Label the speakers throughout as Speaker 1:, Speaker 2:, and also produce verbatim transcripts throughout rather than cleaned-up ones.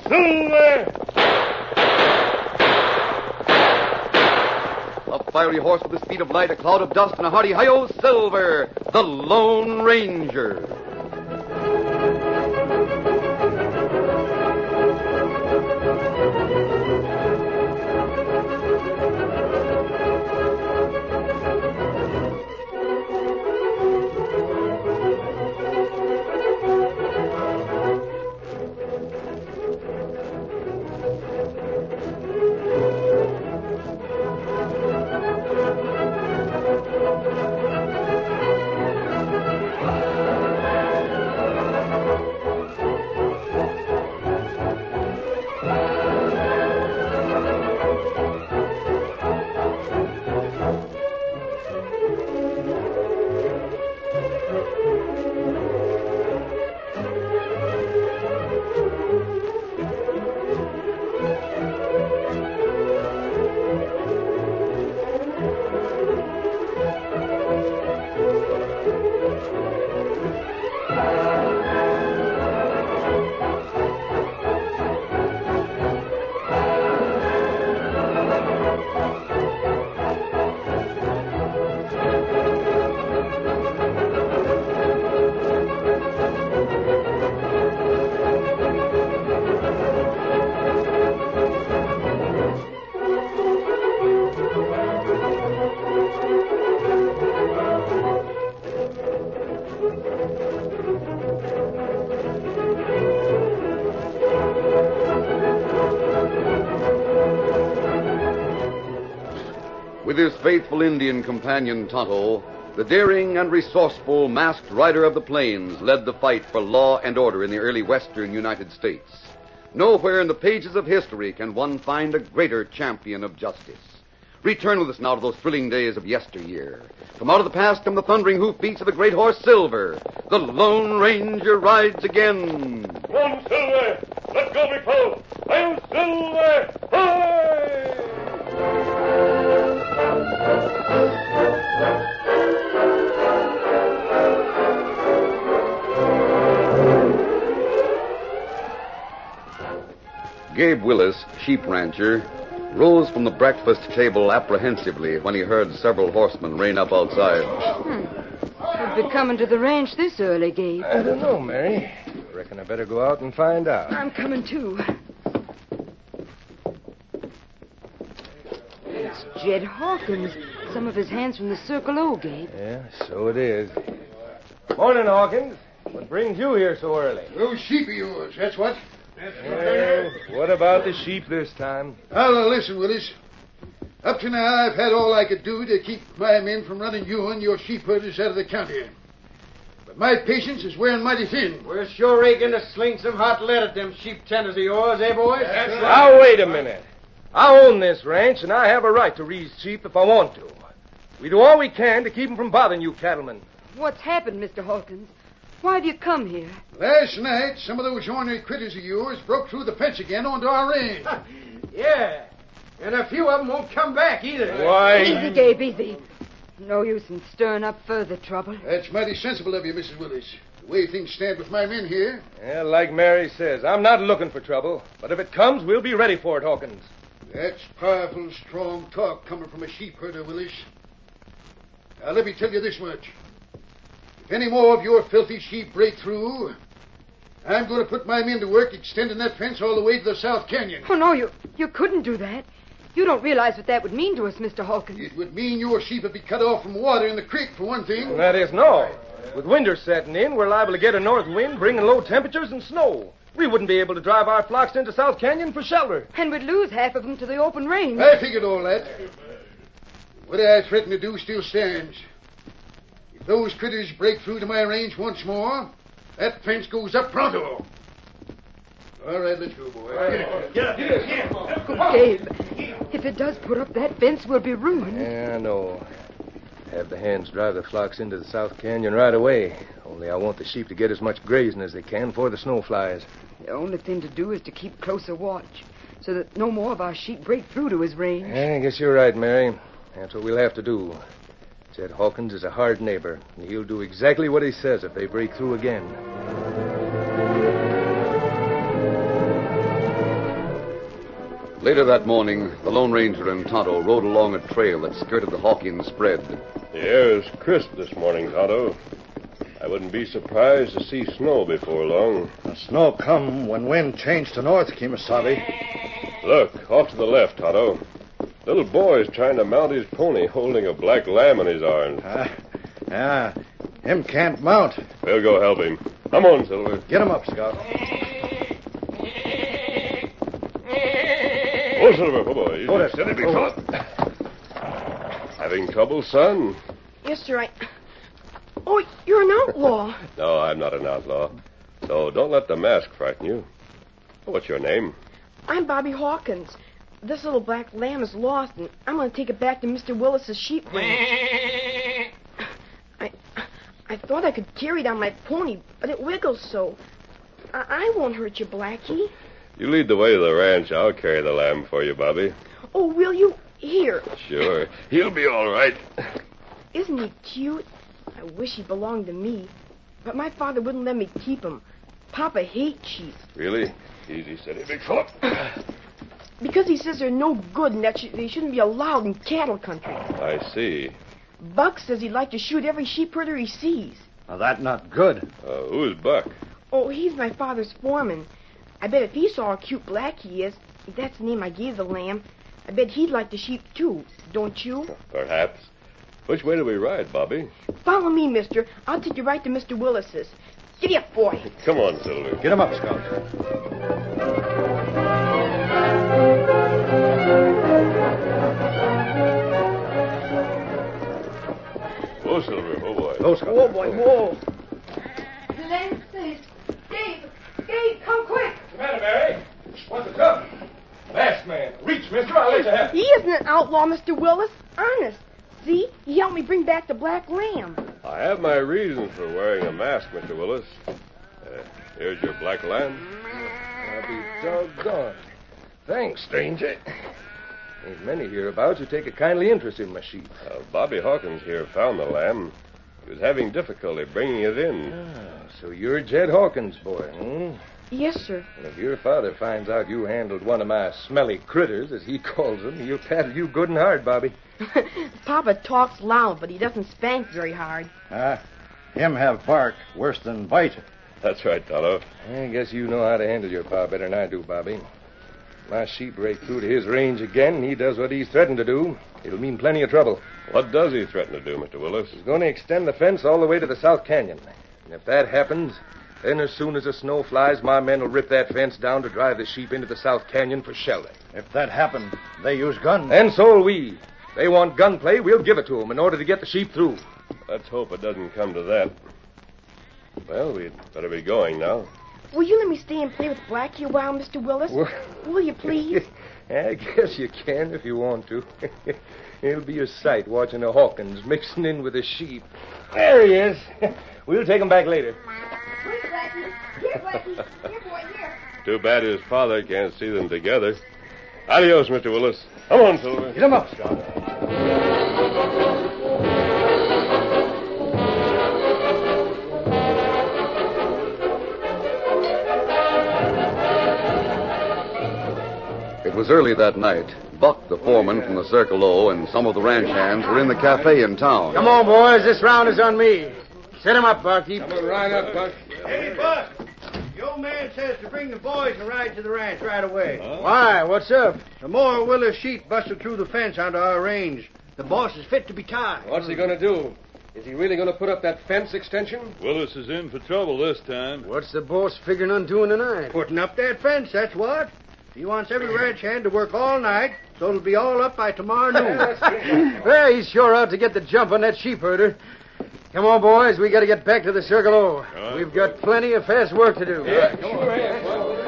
Speaker 1: Silver!
Speaker 2: A fiery horse with the speed of light, a cloud of dust, and a hearty hi-yo, Silver, the Lone Ranger. With his faithful Indian companion Tonto, the daring and resourceful masked rider of the plains led the fight for law and order in the early western United States. Nowhere in the pages of history can one find a greater champion of justice. Return with us now to those thrilling days of yesteryear. From out of the past come the thundering hoofbeats of the great horse Silver. The Lone Ranger rides again.
Speaker 1: Come on, Silver! Let go, big fellow! I'm Silver! Hi!
Speaker 2: Gabe Willis, sheep rancher, rose from the breakfast table apprehensively when he heard several horsemen rein up outside.
Speaker 3: Hmm. Who'd be coming to the ranch this early, Gabe?
Speaker 4: I don't know, Mary. Reckon I better go out and find out.
Speaker 3: I'm coming, too. It's Jed Hawkins. Some of his hands from the Circle O, Gabe.
Speaker 4: Yeah, so it is. Morning, Hawkins. What brings you here so early?
Speaker 5: Those sheep of yours, that's what.
Speaker 4: Well, what about the sheep this time?
Speaker 5: Well, uh, listen, Willis. Up to now, I've had all I could do to keep my men from running you and your sheep herders out of the county. But my patience is wearing mighty thin.
Speaker 6: We're sure eager to sling some hot lead at them sheep tenders of yours, eh, boys?
Speaker 5: That's right.
Speaker 4: Now, wait a minute. I own this ranch, and I have a right to raise sheep if I want to. We do all we can to keep them from bothering you cattlemen.
Speaker 3: What's happened, Mister Hawkins? Why have you come here?
Speaker 5: Last night, some of those ornery critters of yours broke through the fence again onto our range.
Speaker 6: Yeah, and a few of them won't come back either.
Speaker 4: Why?
Speaker 3: Easy, Gabe, easy. No use in stirring up further trouble.
Speaker 5: That's mighty sensible of you, Missus Willis. The way things stand with my men here.
Speaker 4: Yeah, like Mary says, I'm not looking for trouble. But if it comes, we'll be ready for it, Hawkins.
Speaker 5: That's powerful, strong talk coming from a sheep herder, Willis. Now, let me tell you this much. If any more of your filthy sheep break through, I'm going to put my men to work extending that fence all the way to the South Canyon.
Speaker 3: Oh, no, you you couldn't do that. You don't realize what that would mean to us, Mister Hawkins.
Speaker 5: It would mean your sheep would be cut off from water in the creek, for one thing.
Speaker 4: That is no. With winter setting in, we're liable to get a north wind bringing low temperatures and snow. We wouldn't be able to drive our flocks into South Canyon for shelter.
Speaker 3: And we'd lose half of them to the open range.
Speaker 5: I figured all that. What I threatened to do still stands. If those critters break through to my range once more, that fence goes up pronto. All right, let's go, boy.
Speaker 1: Get up, get up, get up.
Speaker 3: Oh, Gabe, if it does put up that fence, we'll be ruined.
Speaker 4: Yeah, I know. Have the hands drive the flocks into the South Canyon right away. Only I want the sheep to get as much grazing as they can before the snow flies.
Speaker 3: The only thing to do is to keep closer watch, so that no more of our sheep break through to his range.
Speaker 4: Yeah, I guess you're right, Mary. That's what we'll have to do. Jed Hawkins is a hard neighbor, and he'll do exactly what he says if they break through again.
Speaker 2: Later that morning, the Lone Ranger and Tonto rode along a trail that skirted the Hawkins spread.
Speaker 1: The air is crisp this morning, Tonto. I wouldn't be surprised to see snow before long.
Speaker 7: The snow come when wind changed to north, Kemosabe.
Speaker 1: Look, off to the left, Tonto. Little boy's trying to mount his pony, holding a black lamb in his arms.
Speaker 7: Uh, yeah, him can't mount.
Speaker 1: We'll go help him. Come on, Silver.
Speaker 7: Get him up, Scout.
Speaker 1: Oh, Silver, oh boy.
Speaker 7: Hold it.
Speaker 1: Steady, big
Speaker 7: Hold
Speaker 1: fella. Having trouble, son?
Speaker 3: Yes, sir, I... Oh, you're an outlaw.
Speaker 1: No, I'm not an outlaw. So don't let the mask frighten you. What's your name?
Speaker 3: I'm Bobby Hawkins. This little black lamb is lost, and I'm going to take it back to Mister Willis's sheep ranch. I, I thought I could carry it on my pony, but it wiggles so. I, I won't hurt you, Blackie.
Speaker 1: You lead the way to the ranch. I'll carry the lamb for you, Bobby.
Speaker 3: Oh, will you? Here.
Speaker 1: Sure. He'll be all right.
Speaker 3: Isn't he cute? I wish he belonged to me. But my father wouldn't let me keep him. Papa hates sheep.
Speaker 1: Really? Easy, steady, big fella.
Speaker 3: Because he says they're no good and that sh- they shouldn't be allowed in cattle country.
Speaker 1: I see.
Speaker 3: Buck says he'd like to shoot every sheep herder he sees.
Speaker 7: Now, that's not good.
Speaker 1: Uh, who's Buck?
Speaker 3: Oh, he's my father's foreman. I bet if he saw how cute black he is, that's the name I gave the lamb, I bet he'd like the sheep too, don't you?
Speaker 1: Perhaps. Which way do we ride, Bobby?
Speaker 3: Follow me, mister. I'll take you right to Mister Willis's. Giddy up, boy.
Speaker 1: Come on, Silver.
Speaker 7: Get him up, Scout.
Speaker 1: Whoa, Silver. Oh, boy.
Speaker 7: Go, Scout.
Speaker 3: Whoa, boy, whoa.
Speaker 8: Glenn says, Dave, Dave, come quick.
Speaker 4: What's the matter, Mary? What's the trouble? Masked man. Reach, mister. I'll let you have it.
Speaker 3: He isn't an outlaw, Mister Willis. Honest. See? He helped me bring back the black lamb.
Speaker 1: I have my reasons for wearing a mask, Mister Willis. Uh, here's your black lamb.
Speaker 4: I'll be doggone. Thanks, stranger. Ain't many hereabouts who take a kindly interest in my sheep.
Speaker 1: Uh, Bobby Hawkins here found the lamb. He was having difficulty bringing it in.
Speaker 4: Ah, so you're Jed Hawkins' boy, hmm?
Speaker 3: Yes, sir.
Speaker 4: And if your father finds out you handled one of my smelly critters, as he calls them, he'll paddle you good and hard, Bobby.
Speaker 3: Papa talks loud, but he doesn't spank very hard.
Speaker 7: Ah, him have bark worse than bite.
Speaker 1: That's right, Tonto.
Speaker 4: I guess you know how to handle your pa better than I do, Bobby. My sheep break through to his range again, and he does what he's threatened to do. It'll mean plenty of trouble.
Speaker 1: What does he threaten to do, Mister Willis?
Speaker 4: He's going to extend the fence all the way to the South Canyon. And if that happens, then as soon as the snow flies, my men will rip that fence down to drive the sheep into the South Canyon for shelter.
Speaker 7: If that happened, they use guns.
Speaker 4: And so'll we. If they want gunplay, we'll give it to them in order to get the sheep through.
Speaker 1: Let's hope it doesn't come to that. Well, we'd better be going now.
Speaker 3: Will you let me stay and play with Blackie a while, Mister Willis?
Speaker 4: Well-
Speaker 3: Will you, please?
Speaker 4: I guess you can if you want to. It'll be a sight watching the Hawkins mixing in with the sheep. There he is. We'll take him back later.
Speaker 8: Quick, Blackie. Here, Blackie. Here, boy, here.
Speaker 1: Too bad his father can't see them together. Adios, Mister Willis. Come on, Silver.
Speaker 7: Get him up, Scout.
Speaker 2: It was early that night. Buck, the foreman from the Circle O, and some of the ranch hands were in the cafe in town.
Speaker 6: Come on, boys. This round is on me. Set him up, Bucky.
Speaker 4: Come on, right up, Buck.
Speaker 6: Hey, Buck. The old man says to bring the boys and ride to the ranch right away. Huh? Why? What's up? Some more Willis sheep busted through the fence onto our range. The boss is fit to be tied.
Speaker 4: What's he going to do? Is he really going to put up that fence extension?
Speaker 1: Willis is in for trouble this time.
Speaker 6: What's the boss figuring on doing tonight? Putting up that fence, that's what. He wants every ranch hand to work all night, so it'll be all up by tomorrow noon. Well, he's sure out to get the jump on that sheep herder. Come on, boys. We got to get back to the Circle O.
Speaker 1: Right.
Speaker 6: We've got plenty of fast work to do.
Speaker 4: Yeah, sure have.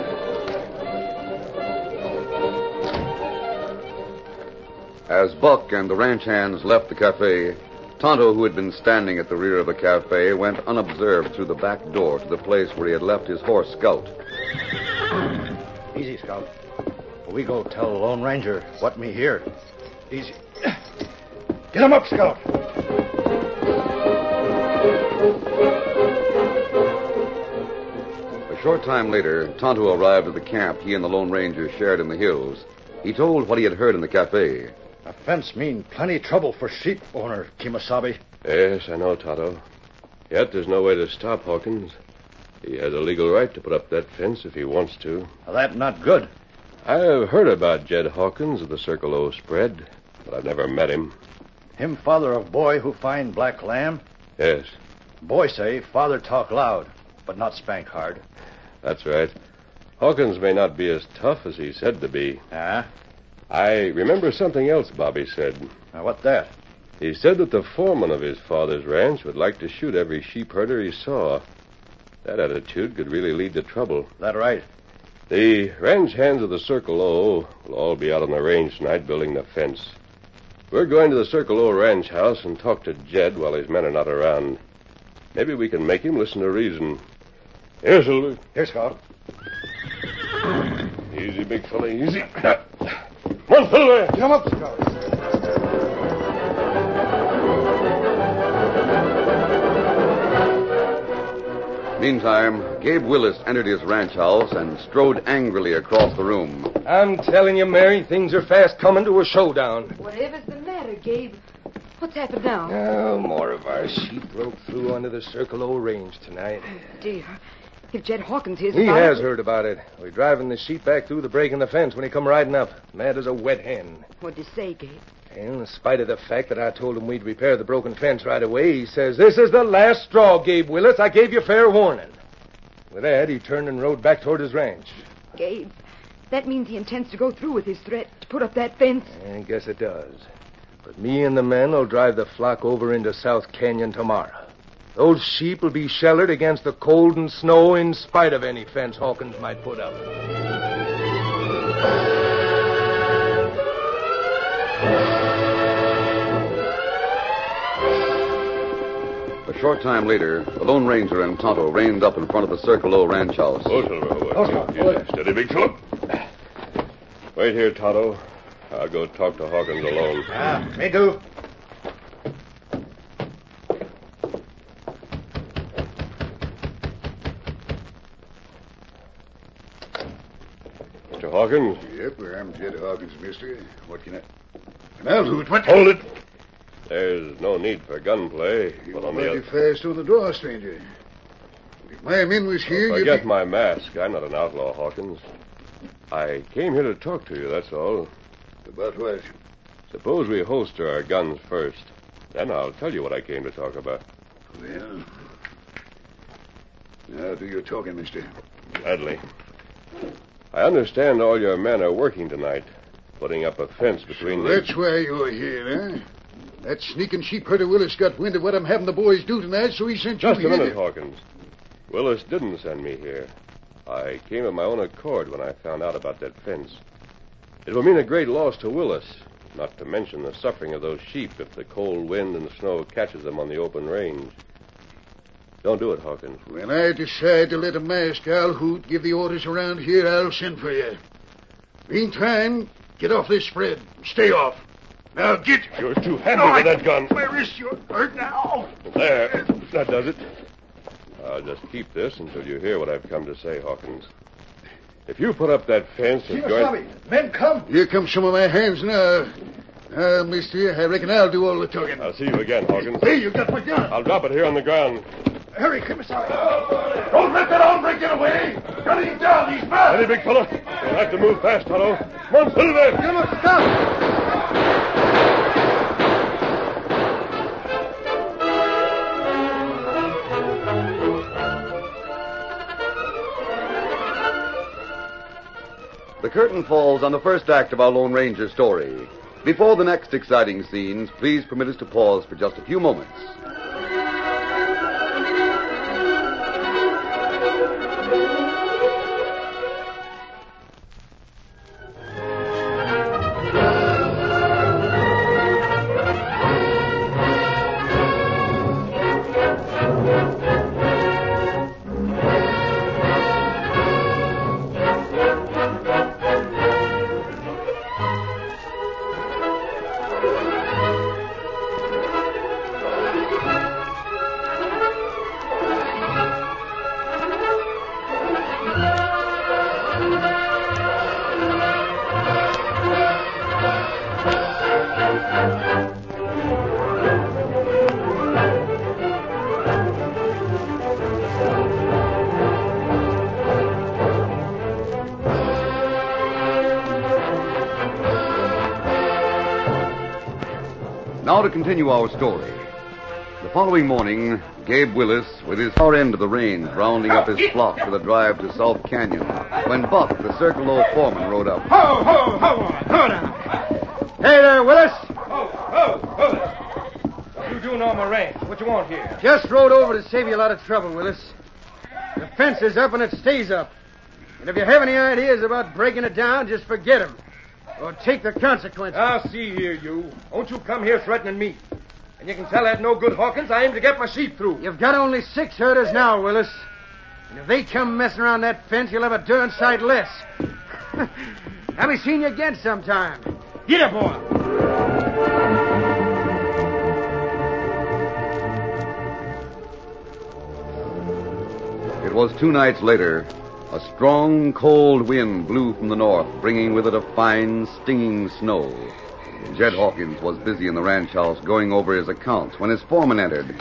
Speaker 2: As Buck and the ranch hands left the cafe, Tonto, who had been standing at the rear of the cafe, went unobserved through the back door to the place where he had left his horse Scout.
Speaker 7: Easy, Scout. We go tell the Lone Ranger what me hear. Easy. Get him up, Scout.
Speaker 2: A short time later, Tonto arrived at the camp he and the Lone Ranger shared in the hills. He told what he had heard in the cafe.
Speaker 7: A fence mean plenty trouble for sheep owner, Kimasabi.
Speaker 1: Yes, I know, Tonto. Yet there's no way to stop Hawkins. He has a legal right to put up that fence if he wants to.
Speaker 7: Well, that not good.
Speaker 1: I've heard about Jed Hawkins of the Circle O spread, but I've never met him.
Speaker 7: Him father of boy who find black lamb?
Speaker 1: Yes.
Speaker 7: Boy say father talk loud, but not spank hard.
Speaker 1: That's right. Hawkins may not be as tough as he said to be.
Speaker 7: Ah?
Speaker 1: I remember something else Bobby said.
Speaker 7: Now, what that?
Speaker 1: He said that the foreman of his father's ranch would like to shoot every sheep herder he saw. That attitude could really lead to trouble.
Speaker 7: That right?
Speaker 1: The ranch hands of the Circle O will all be out on the range tonight building the fence. We're going to the Circle O ranch house and talk to Jed while his men are not around. Maybe we can make him listen to reason. Here, Silver.
Speaker 7: Here, Scout.
Speaker 1: Easy, big fella, easy. Come on, Silver.
Speaker 6: Come up, Scout.
Speaker 2: Meantime, Gabe Willis entered his ranch house and strode angrily across the room.
Speaker 4: I'm telling you, Mary, things are fast coming to a showdown.
Speaker 9: Whatever's the matter, Gabe? What's happened now?
Speaker 4: Oh, more of our sheep broke through onto the Circle O range tonight.
Speaker 9: Dear, if Jed Hawkins hears
Speaker 4: He
Speaker 9: about
Speaker 4: has
Speaker 9: it...
Speaker 4: heard about it. We're driving the sheep back through the break in the fence when he come riding up, mad as a wet hen.
Speaker 9: What'd you say, Gabe?
Speaker 4: And in spite of the fact that I told him we'd repair the broken fence right away, he says, "This is the last straw, Gabe Willis. I gave you fair warning." With that, he turned and rode back toward his ranch.
Speaker 9: Gabe, that means he intends to go through with his threat to put up that fence.
Speaker 4: I guess it does. But me and the men will drive the flock over into South Canyon tomorrow. Those sheep will be sheltered against the cold and snow in spite of any fence Hawkins might put up.
Speaker 2: A short time later, the Lone Ranger and Tonto reined up in front of the Circle O ranch house.
Speaker 1: Oh, Silver. Oh, easy. Steady, big fella. Wait here, Tonto. I'll go talk to Hawkins alone.
Speaker 7: Ah, me do.
Speaker 1: Mister Hawkins?
Speaker 5: Yep, I'm Jed Hawkins, mister. What can I... Now, Hoot, what...
Speaker 1: Hold it. There's no need for gunplay.
Speaker 5: You
Speaker 1: But
Speaker 5: were
Speaker 1: on the
Speaker 5: mighty
Speaker 1: other...
Speaker 5: fast on the draw, stranger. If my men was here, you'd
Speaker 1: Forget
Speaker 5: be...
Speaker 1: my mask. I'm not an outlaw, Hawkins. I came here to talk to you, that's all.
Speaker 5: About what?
Speaker 1: Suppose we holster our guns first. Then I'll tell you what I came to talk about.
Speaker 5: Well... Now do your talking, mister.
Speaker 1: Gladly. I understand all your men are working tonight, putting up a fence between
Speaker 5: So
Speaker 1: the...
Speaker 5: that's why you're here, huh? That sneaking sheep herder Willis got wind of what I'm having the boys do tonight, so he sent
Speaker 1: Just
Speaker 5: you
Speaker 1: a
Speaker 5: here.
Speaker 1: minute, Hawkins. Willis didn't send me here. I came of my own accord when I found out about that fence. It will mean a great loss to Willis, not to mention the suffering of those sheep if the cold wind and the snow catches them on the open range. Don't do it, Hawkins.
Speaker 5: When I decide to let a masked owl Hoot give the orders around here, I'll send for you. Meantime, get off this spread. Stay off. Now get...
Speaker 1: You're too handy with that gun.
Speaker 5: My wrist, you're hurt now.
Speaker 1: There. That does it. I'll just keep this until you hear what I've come to say, Hawkins. If you put up that fence and join...
Speaker 6: Men come.
Speaker 5: Here come some of my hands now. Now, mister, I reckon I'll do all the talking.
Speaker 1: I'll see you again, Hawkins.
Speaker 5: Hey, you got my gun.
Speaker 1: I'll drop it here on the ground.
Speaker 6: Hurry, Kimasabi.
Speaker 5: Don't let that hombre get away. Cut him down. He's mad.
Speaker 1: Steady, big fella. You'll have to move fast, Tonto. Come on, Silver.
Speaker 6: Come on, stop.
Speaker 2: The curtain falls on the first act of our Lone Ranger story. Before the next exciting scenes, please permit us to pause for just a few moments. Now to continue our story. The following morning, Gabe Willis, with his far end of the range, rounding up his flock for the drive to South Canyon, when Buck, the Circle O foreman, rode up.
Speaker 6: Ho, ho, ho on. Hold on. Hey there, Willis.
Speaker 4: Ho, ho, ho. What you doing on my ranch? What you want here?
Speaker 6: Just rode over to save you a lot of trouble, Willis. The fence is up and it stays up. And if you have any ideas about breaking it down, just forget them. Or take the consequences.
Speaker 4: Now, see here, you. Don't you come here threatening me. And you can tell that no good Hawkins I aim to get my sheep through.
Speaker 6: You've got only six herders now, Willis. And if they come messing around that fence, you'll have a darn sight less. I'll be seeing you again sometime. Get up, boy.
Speaker 2: It was two nights later. A strong, cold wind blew from the north, bringing with it a fine, stinging snow. Jed Hawkins was busy in the ranch house going over his accounts when his foreman entered.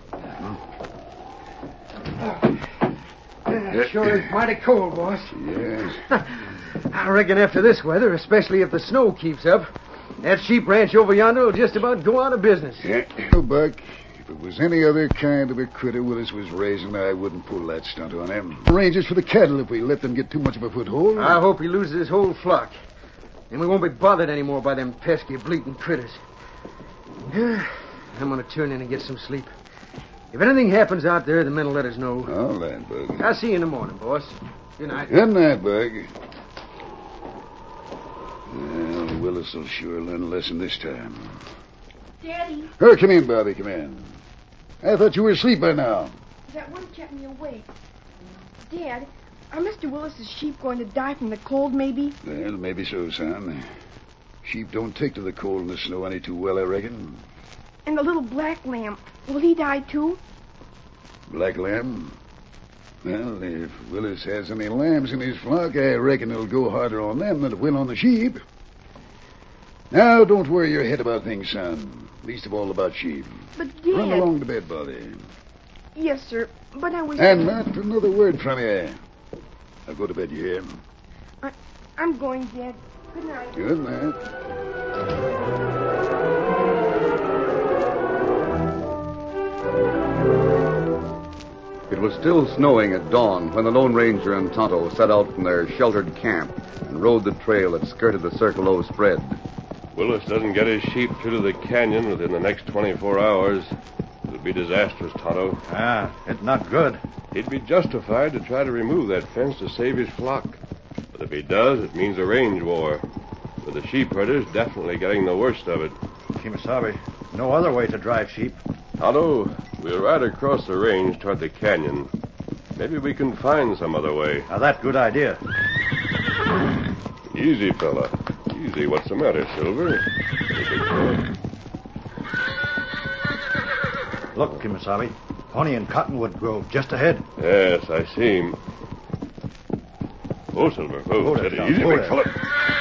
Speaker 6: It sure is mighty cold, boss.
Speaker 5: Yes.
Speaker 6: I reckon after this weather, especially if the snow keeps up, that sheep ranch over yonder will just about go out of business.
Speaker 5: Yeah. Oh, Buck, if it was any other kind of a critter Willis was raising, I wouldn't pull that stunt on him. Ranges for the cattle if we let them get too much of a foothold.
Speaker 6: I hope he loses his whole flock. And we won't be bothered anymore by them pesky, bleating critters. I'm going to turn in and get some sleep. If anything happens out there, the men will let us know.
Speaker 5: All right, Bug.
Speaker 6: I'll see you in the morning, boss. Good night.
Speaker 5: Good night, Bug. Well, Willis will sure learn a lesson this time.
Speaker 8: Daddy,
Speaker 5: Oh, come in, Bobby, come in. I thought you were asleep by now.
Speaker 3: That one kept me awake. Dad, are Mister Willis's sheep going to die from the cold, maybe?
Speaker 5: Well, maybe so, son. Sheep don't take to the cold and the snow any too well, I reckon.
Speaker 3: And the little black lamb, will he die too?
Speaker 5: Black lamb? Well, if Willis has any lambs in his flock, I reckon it'll go harder on them than it will on the sheep. Now, don't worry your head about things, son. Least of all about sheep.
Speaker 3: But, Dad...
Speaker 5: Run along to bed, Bobby.
Speaker 3: Yes, sir, but I was...
Speaker 5: And not another word from you. Now go to bed, you hear?
Speaker 3: I, I'm going, Dad. Good night.
Speaker 5: Good night.
Speaker 2: It was still snowing at dawn when the Lone Ranger and Tonto set out from their sheltered camp and rode the trail that skirted the Circle O spread.
Speaker 1: Willis doesn't get his sheep through to the canyon within the next twenty-four hours. It'll be disastrous, Tonto.
Speaker 7: Ah, it's not good.
Speaker 1: He'd be justified to try to remove that fence to save his flock. But if he does, it means a range war, with the sheep herders definitely getting the worst of it.
Speaker 7: Kimasabi, no other way to drive sheep.
Speaker 1: Tonto, we'll ride across the range toward the canyon. Maybe we can find some other way.
Speaker 7: Now, that's a good idea.
Speaker 1: Easy, fella. Easy. What's the matter, Silver?
Speaker 7: Look, Kimasabi, Pony and Cottonwood Grove just ahead.
Speaker 1: Yes, I see him. Oh, Silver. Oh,
Speaker 7: Hold
Speaker 1: steady.
Speaker 7: it now,
Speaker 1: Easy,
Speaker 7: hold
Speaker 1: big
Speaker 7: it.
Speaker 1: fella.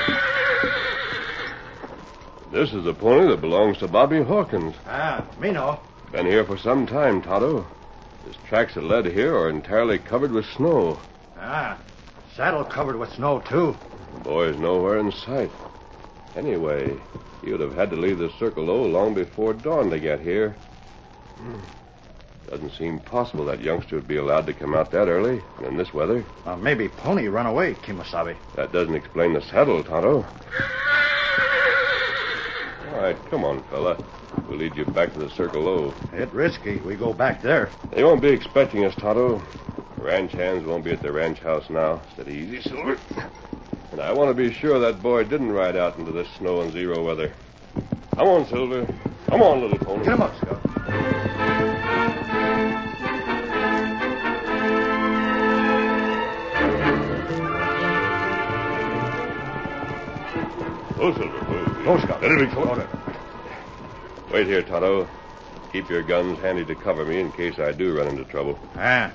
Speaker 1: This is the pony that belongs to Bobby Hawkins.
Speaker 7: Ah, me know.
Speaker 1: Been here for some time, Tonto. His tracks that led here are entirely covered with snow.
Speaker 7: Ah, saddle covered with snow, too.
Speaker 1: The boy's nowhere in sight. Anyway, he would have had to leave the Circle O long before dawn to get here. Hmm. Doesn't seem possible that youngster would be allowed to come out that early and in this weather.
Speaker 7: Uh, maybe Pony run away, Kimasabi.
Speaker 1: That doesn't explain the saddle, Tonto. All right, come on, fella. We'll lead you back to the Circle O.
Speaker 7: It's risky. We go back there.
Speaker 1: They won't be expecting us, Tonto. The ranch hands won't be at the ranch house now. Steady easy, Silver. And I want to be sure that boy didn't ride out into this snow and zero weather. Come on, Silver. Come on, little pony.
Speaker 7: Get him up, Scout.
Speaker 1: Oh, Silver. Oh,
Speaker 7: Go, Scout.
Speaker 1: Steady, big fella. Wait here, Tonto. Keep your guns handy to cover me in case I do run into trouble.
Speaker 7: Ah.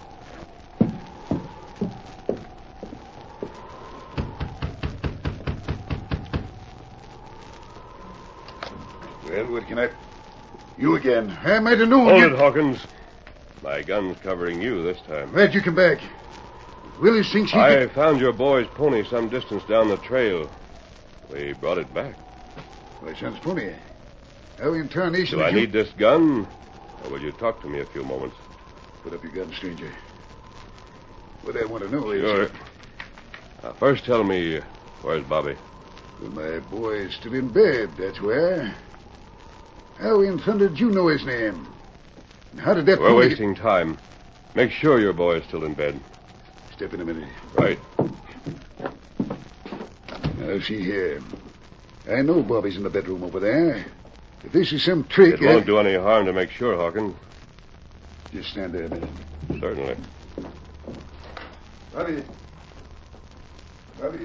Speaker 5: Well, what can I... You again. I might have known
Speaker 1: Hold
Speaker 5: you...
Speaker 1: it, Hawkins. My gun's covering you this time.
Speaker 5: Glad you come back. Willis thinks he...
Speaker 1: I
Speaker 5: Can...
Speaker 1: found your boy's pony some distance down the trail. We brought it back.
Speaker 5: Why, sounds funny. How in tarnation
Speaker 1: Do I
Speaker 5: you...
Speaker 1: need this gun, or will you talk to me a few moments?
Speaker 5: Put up your gun, stranger. What I want to know is...
Speaker 1: Sure. Now, first tell me, uh, where's Bobby?
Speaker 5: Well, my boy's still in bed, that's where. How in thunder did you know his name? And how did that...
Speaker 1: We're
Speaker 5: pony-
Speaker 1: wasting time. Make sure your boy is still in bed.
Speaker 5: Step in a minute.
Speaker 1: Right.
Speaker 5: Now, see here. I know Bobby's in the bedroom over there. If this is some trick...
Speaker 1: It won't
Speaker 5: I...
Speaker 1: do any harm to make sure, Hawkins.
Speaker 5: Just stand there a minute.
Speaker 1: Certainly.
Speaker 5: Bobby. Bobby,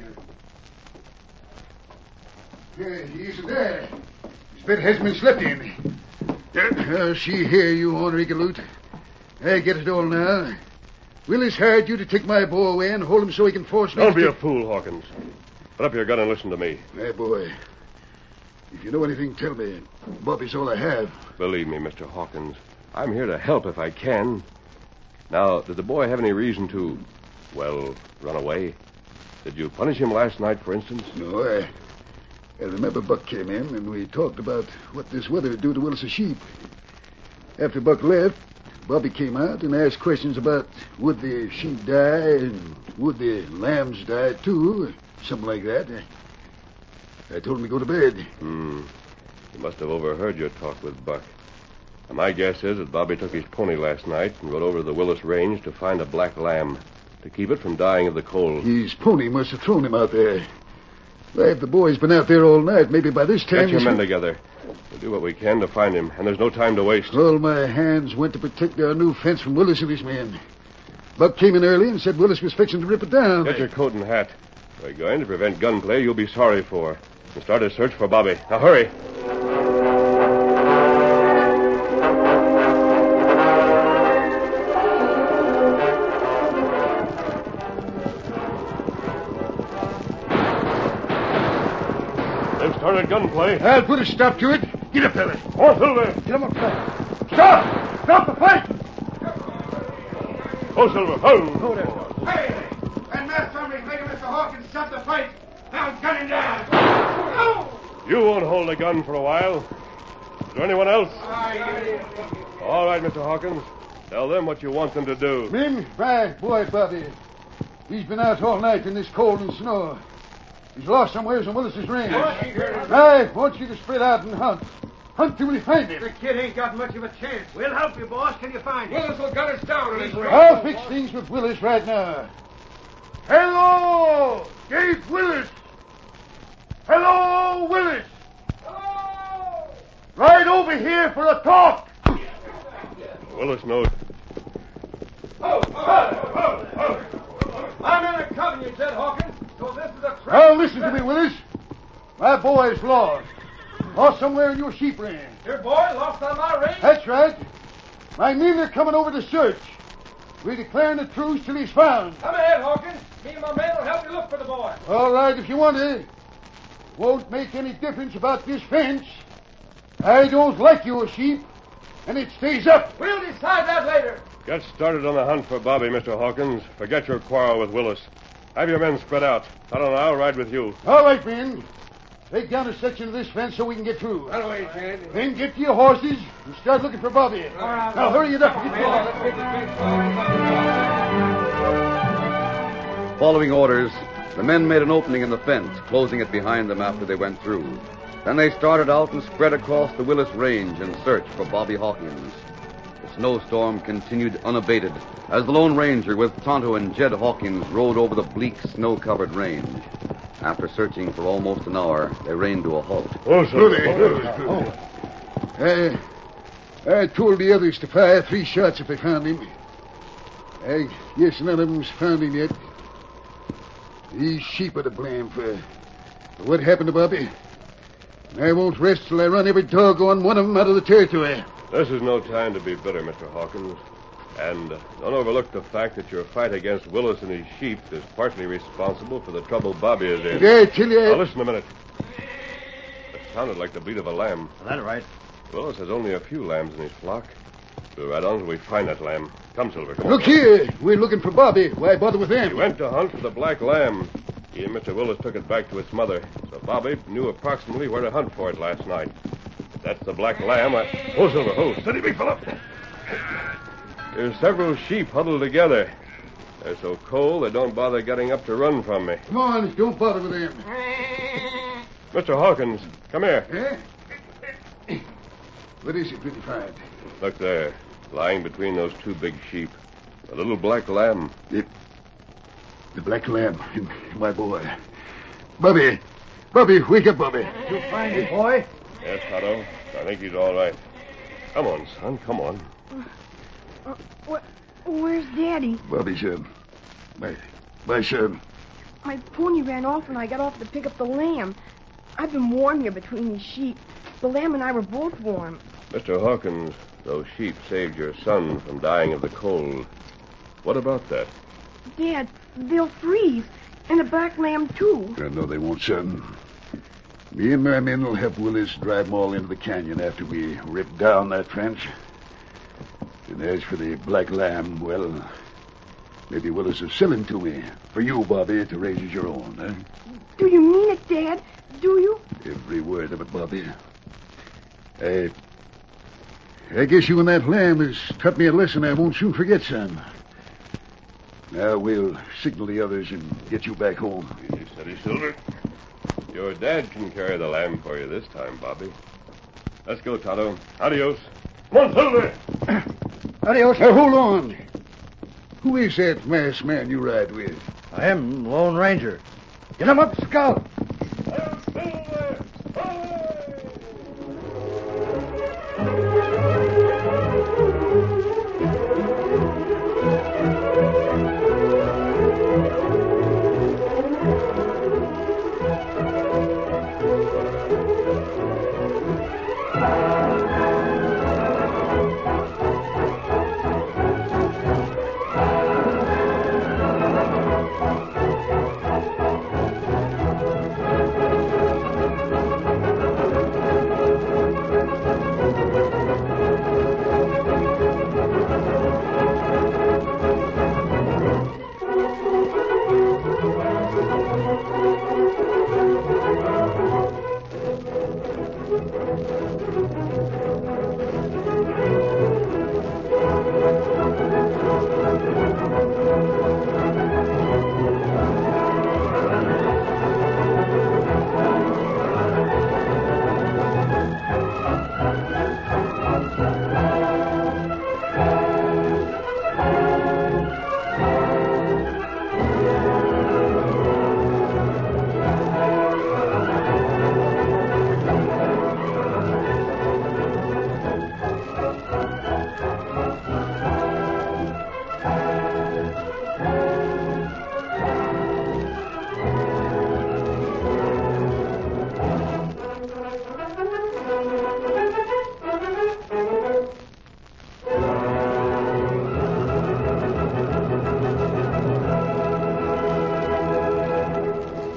Speaker 5: I... Yeah, he isn't there. His bed has been slept in. Uh, see here, you ornery galoot. I get it all now. Willis hired you to take my boy away and hold him so he can force me
Speaker 1: Don't
Speaker 5: to...
Speaker 1: be a fool, Hawkins. Put up your gun and listen to me.
Speaker 5: My boy, if you know anything, tell me. Bobby's all I have.
Speaker 1: Believe me, Mister Hawkins, I'm here to help if I can. Now, did the boy have any reason to, well, run away? Did you punish him last night, for instance?
Speaker 5: No, I... I remember Buck came in, and we talked about what this weather would do to Willis's sheep. After Buck left, Bobby came out and asked questions about would the sheep die and would the lambs die, too, something like that. I told him to go to bed.
Speaker 1: Hmm. You must have overheard your talk with Buck. Now, my guess is that Bobby took his pony last night and rode over to the Willis Range to find a black lamb, to keep it from dying of the cold.
Speaker 5: His pony must have thrown him out there. Well, if the boy's been out there all night, maybe by this time...
Speaker 1: Get your
Speaker 5: he's-
Speaker 1: men together. We'll do what we can to find him, and there's no time to waste.
Speaker 5: All my hands went to protect our new fence from Willis and his men. Buck came in early and said Willis was fixing to rip it down.
Speaker 1: Get your coat and hat. We're going to prevent gunplay you'll be sorry for. And start a search for Bobby. Now, hurry. They've started gunplay.
Speaker 5: I'll put a stop to it. Get up, fella.
Speaker 1: Oh, Silver.
Speaker 5: Get him up, fella. Stop! Stop the fight!
Speaker 1: Oh, Silver. Oh.
Speaker 6: Hey! And Matt somebody's making Mister Hawkins stop the fight. Now gun him down.
Speaker 1: You won't hold a gun for a while. Is there anyone else? All right, Mister Hawkins. Tell them what you want them to do.
Speaker 5: Men, my boy, Bobby. He's been out all night in this cold and snow. He's lost somewheres in Willis's range. I want you to spread out and hunt. Hunt till we find him.
Speaker 6: The kid ain't got much of a chance. We'll help you, boss. Can you find him? Willis will gun us down in his range.
Speaker 5: I'll fix things with Willis right now. Hello, Dave Willis. Hello, Willis.
Speaker 6: Hello!
Speaker 5: Right over here for a talk.
Speaker 1: Willis knows.
Speaker 6: Oh, oh, oh, oh. I'm in a coven, you said, Hawkins. So this is a trap.
Speaker 5: Now listen to me, Willis. My boy's lost. Lost somewhere in your sheep range.
Speaker 6: Your boy lost on my range?
Speaker 5: That's right. My men are coming over to search. We're declaring a truce till he's found.
Speaker 6: Come ahead, Hawkins. Me and my men will help you look for the boy.
Speaker 5: All right, if you want to. Won't make any difference about this fence. I don't like your sheep, and it stays up.
Speaker 6: We'll decide that later.
Speaker 1: Get started on the hunt for Bobby, Mister Hawkins. Forget your quarrel with Willis. Have your men spread out. I don't know. I'll ride with you.
Speaker 5: All right, men. Take down a section of this fence so we can get through.
Speaker 6: That way, Ted.
Speaker 5: Then get to your horses and start looking for Bobby.
Speaker 6: right.
Speaker 5: Now hurry it up. and get
Speaker 6: Let's
Speaker 5: going.
Speaker 6: get the big
Speaker 2: Following orders, the men made an opening in the fence, closing it behind them after they went through. Then they started out and spread across the Willis Range in search for Bobby Hawkins. The snowstorm continued unabated as the Lone Ranger with Tonto and Jed Hawkins rode over the bleak, snow-covered range. After searching for almost an hour, they reined to a halt.
Speaker 1: Oh,
Speaker 5: Good. I, I told the others to fire three shots if they found him. I guess none of them's found him yet. These sheep are to blame for, for what happened to Bobby. And I won't rest till I run every doggone one of them out of the territory.
Speaker 1: This is no time to be bitter, Mister Hawkins. And uh, don't overlook the fact that your fight against Willis and his sheep is partly responsible for the trouble Bobby is in.
Speaker 5: Did I tell you?
Speaker 1: Now, listen a minute. It sounded like the bleat of a lamb.
Speaker 7: That's right.
Speaker 1: Willis has only a few lambs in his flock. We'll ride on till we find that lamb. Come, Silver. Come
Speaker 5: Look
Speaker 1: on.
Speaker 5: here. We're looking for Bobby. Why bother with
Speaker 1: He
Speaker 5: them?
Speaker 1: went to hunt for the black lamb. He and Mister Willis took it back to its mother. So Bobby knew approximately where to hunt for it last night. That's the black lamb. I...
Speaker 7: Whoa, Silver, whoa. Steady, big fella.
Speaker 1: There's several sheep huddled together. They're so cold they don't bother getting up to run from me.
Speaker 5: Come on, don't bother with them.
Speaker 1: Mister Hawkins, come here.
Speaker 5: Eh? What is it, pretty fine?
Speaker 1: Look there, lying between those two big sheep. A little black lamb.
Speaker 5: The, the black lamb, my boy. Bubby, Bubby, wake up, Bubby.
Speaker 6: You find it, boy?
Speaker 1: Yes, Tonto. I think he's all right. Come on, son, come on.
Speaker 3: Uh, wh- where's Daddy?
Speaker 5: Bubby, son. My, my son.
Speaker 3: My pony ran off when I got off to pick up the lamb. I've been warm here between these sheep. The lamb and I were both warm.
Speaker 1: Mister Hawkins, those sheep saved your son from dying of the cold. What about that?
Speaker 3: Dad, they'll freeze. And the black lamb, too.
Speaker 5: I know they won't, son. Me and my men will help Willis drive them all into the canyon after we rip down that fence. And as for the black lamb, well, maybe Willis will sell him to me. For you, Bobby, to raise as your own, eh?
Speaker 3: Do you mean it, Dad? Do you?
Speaker 5: Every word of it, Bobby. I... I guess you and that lamb has taught me a lesson I won't soon forget, son. Now we'll signal the others and get you back home.
Speaker 1: Easy, steady, Silver. Your dad can carry the lamb for you this time, Bobby. Let's go, Tonto. Adios.
Speaker 7: Come on, Silver.
Speaker 5: Adios. Now, hold on. Who is that masked man you ride with?
Speaker 6: I am Lone Ranger. Get him up, Scout.
Speaker 1: Silver!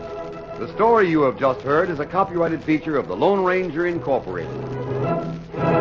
Speaker 2: The story you have just heard is a copyrighted feature of the Lone Ranger Incorporated.